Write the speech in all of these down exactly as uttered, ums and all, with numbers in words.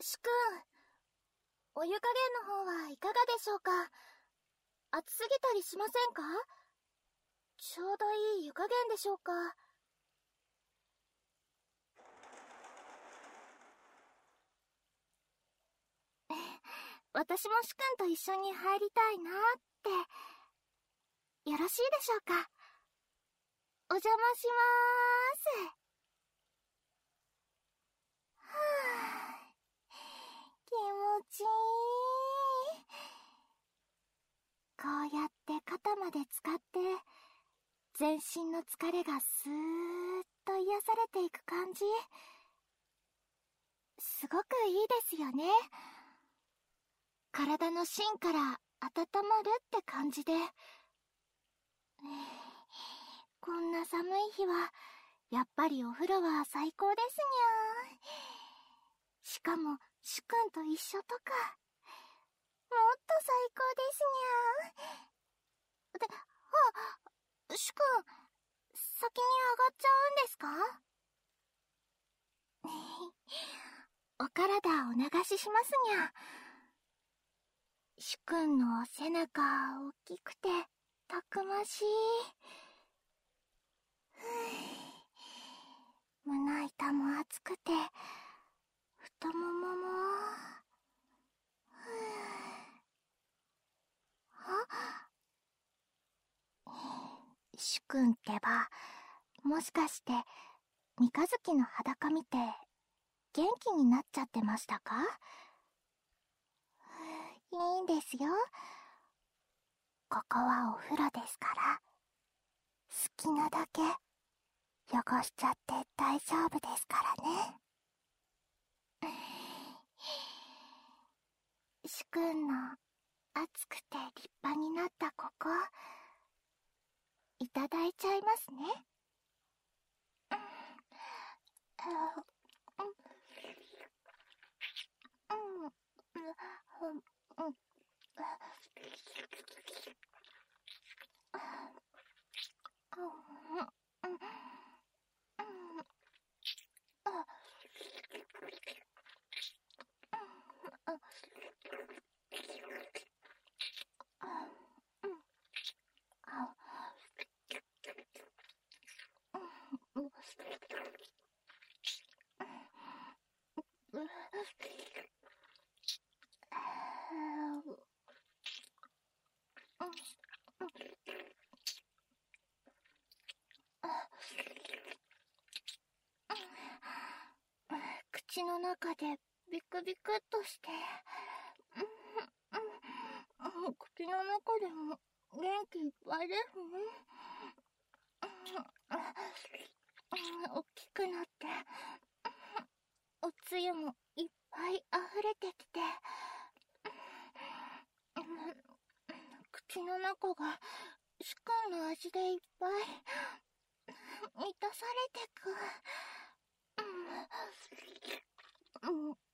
主君、お湯加減の方はいかがでしょうか？熱すぎたりしませんか？ちょうどいい湯加減でしょうか？私も主君と一緒に入りたいなーって。よろしいでしょうか？お邪魔しまーす。はぁ、気持ちいい。こうやって肩まで使って、全身の疲れがスーッと癒されていく感じ。すごくいいですよね。体の芯から温まるって感じで。こんな寒い日は、やっぱりお風呂は最高ですにゃー。しかも、主君と一緒とか。もっと最高ですにゃー。で、あ、主君、先に上がっちゃうんですか？お体お流ししますにゃ。主君の背中大きくてたくましい。胸板も熱くて太ももも。あ、主君ってば、もしかして三日月の裸見て元気になっちゃってましたか？いいんですよ。ここはお風呂ですから、好きなだけ汚しちゃって大丈夫ですからね。主君の熱くて立派になったここ、いただいちゃいますね。口の中でビクビクっとして、口の中でも元気いっぱいですね。大きくなって、おつゆもいっぱい溢れてきて、口の中が主君の味でいっぱい満たされてく。うんうん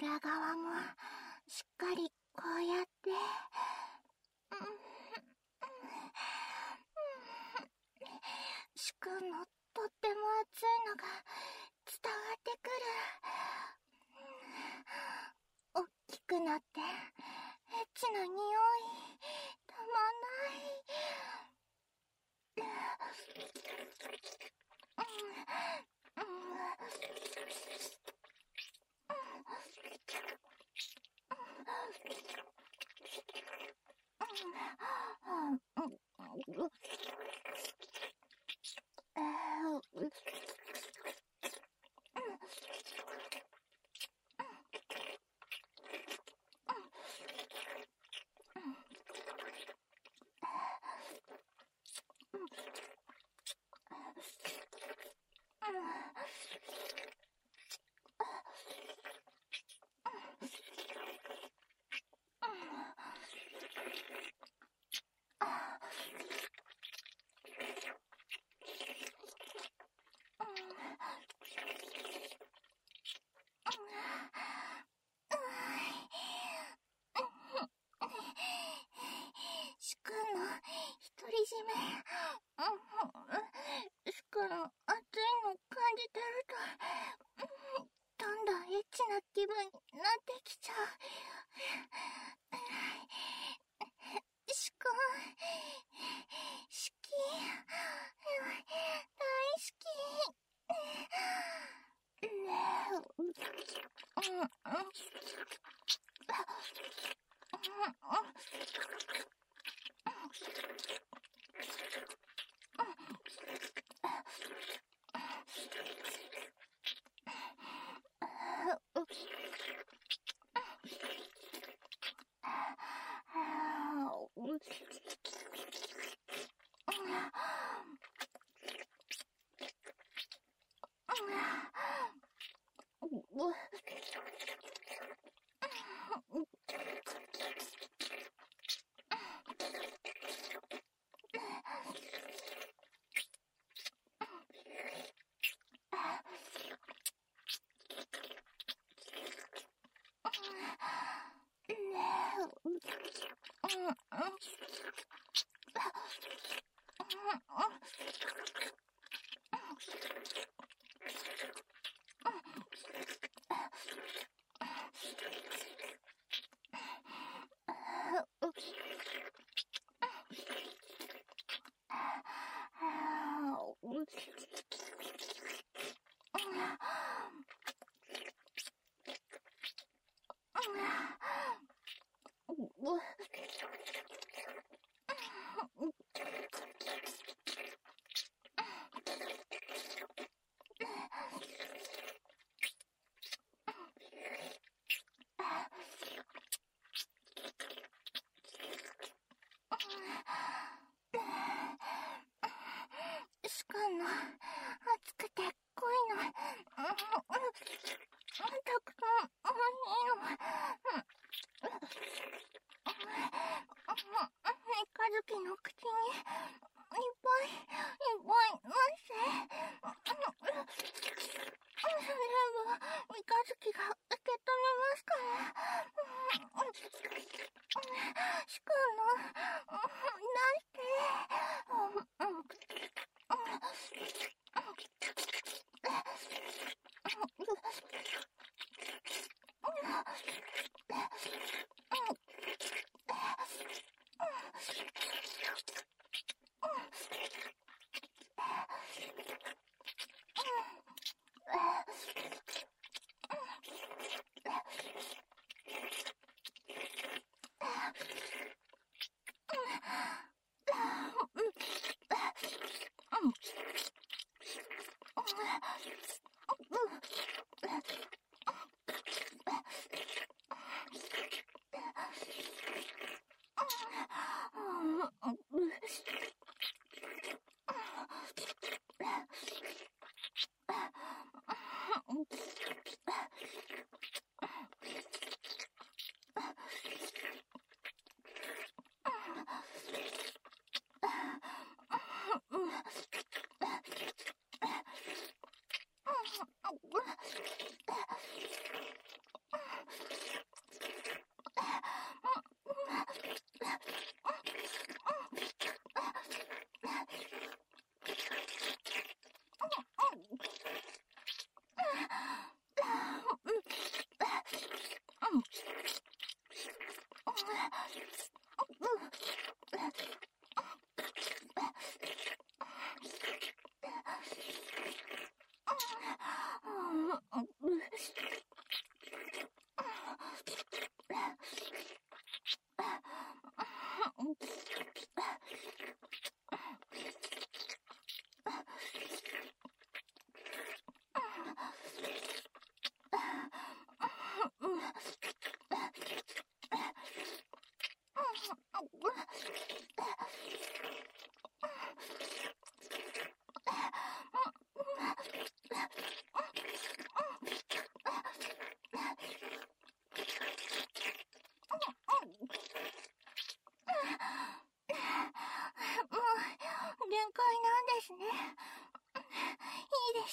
裏側もしっかりこうやって、しくんのとっても熱いのが伝わってくる。おっきくなってエッチな匂いたまんない。しくんの独り占め、しくんの熱いの感じてると、どんどんエッチな気分になってきちゃう。しくん、好き、大好き。しくんの熱くて濃いの、たくさんいいの、三日月の口にいっぱいいっぱいのせ、全部三日月が受け止めますから。しくんの出して。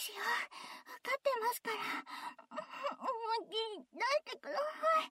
しよう。分かってますから。思いっきり出してください。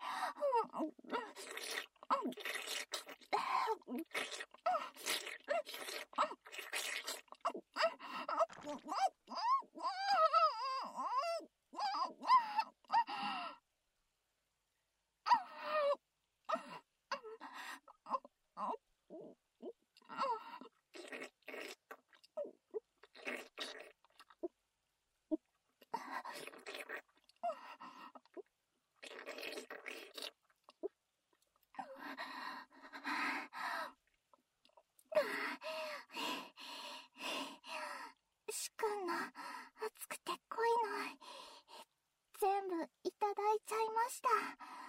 しくんの熱くて濃いの全部いただいちゃいました。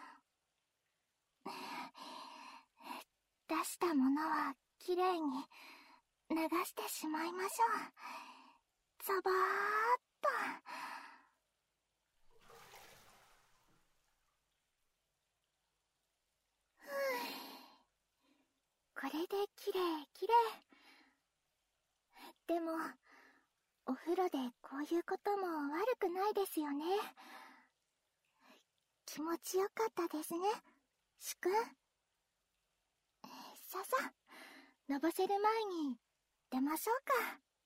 出したものはきれいに流してしまいましょう。ザバーっと。ふぅ、これできれいきれい。でもお風呂でこういうことも悪くないですよね。気持ちよかったですね、しくん。ささ、のぼせる前に出ましょうか。